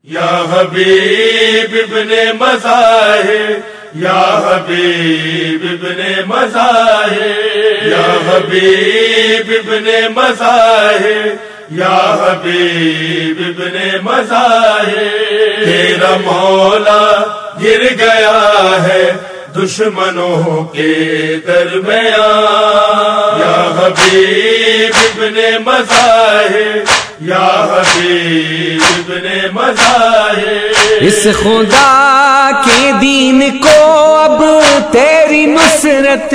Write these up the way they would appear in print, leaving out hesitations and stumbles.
یا حبیب ابن مظاہر، یا حبیب ابن مظاہر، یا حبیب ابن مظاہر، یا حبیب ابن مظاہر، تیرا مولا گر گیا ہے دشمنوں کے درمیان، یا حبیب ابن مظاہر، یا حبیب ابن مظاہر۔ اس خدا کے دین کو اب تیری نصرت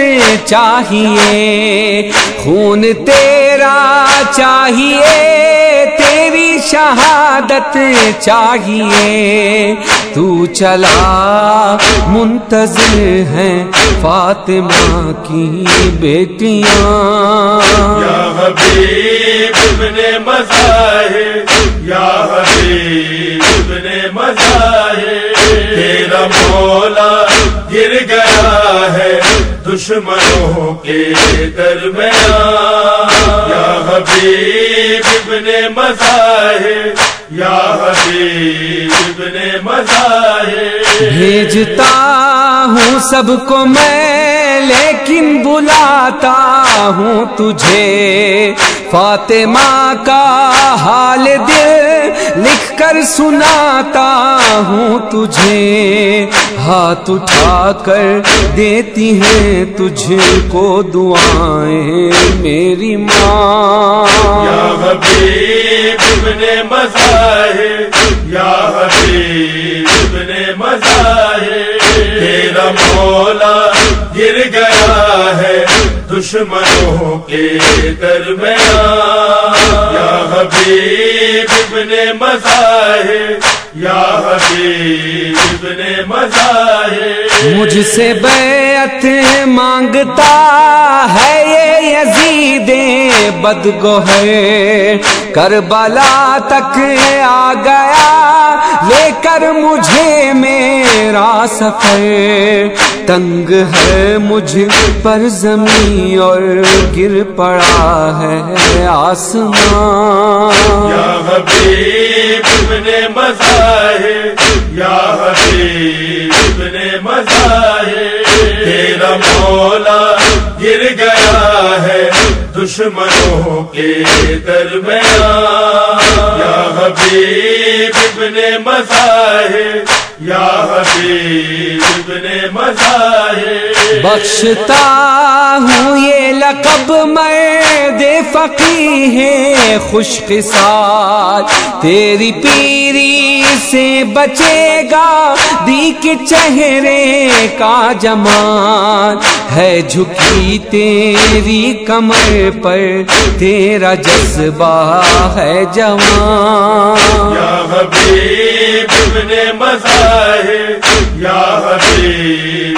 چاہیے، خون تیرا چاہیے، تیری شہادت چاہیے، تو چلا منتظر ہیں فاطمہ کی بیٹیاں، یا حبیب ابن مظاہر، یا حبیب ابن مظاہر، تیرا مولا گر گیا ہے دشمنوں کے درمیان، یا حبیب ابن مظاہر، یا حبیب ابن مظاہر۔ بھیجتا ہوں سب کو میں لیکن بلاتا ہوں تجھے، فاطمہ کا حال دل لکھ کر سناتا ہوں تجھے، ہاتھ اٹھا کر دیتی ہیں تجھ کو دعائیں میری ماں، یا حبیب ابن مظاہر، یا حبیب ابن مظاہر، تیرا مولا گر گیا ہے دشمنوں کے درمیان، یا حبیب ابن مظاہر، یا حبیب ابن مظاہر۔ مجھ سے بیعت مانگتا ہے یہ یزید بدگوہر، کربلا تک آ گیا لے کر مجھے میرا سفر، تنگ ہے مجھ پر زمین اور گر پڑا ہے آسمان، یا حبیب ابن مظاہر، یا حبیب ابن مظاہر، تیرا مولا گر گیا ہے دشمنوں کے درمیان، یا حبیب ابن مظاہر، یا حبیب ابن مظاہر۔ بخشتا ہوں یہ لقب مرد فقیہ ہے خوش قصاد، تیری پیری سے بچے گا دی کے چہرے کا جمال، ہے جھکی تیری کمر پر تیرا جذبہ ہے جوان، یا حبیب ابن مظاہر، یا حبیب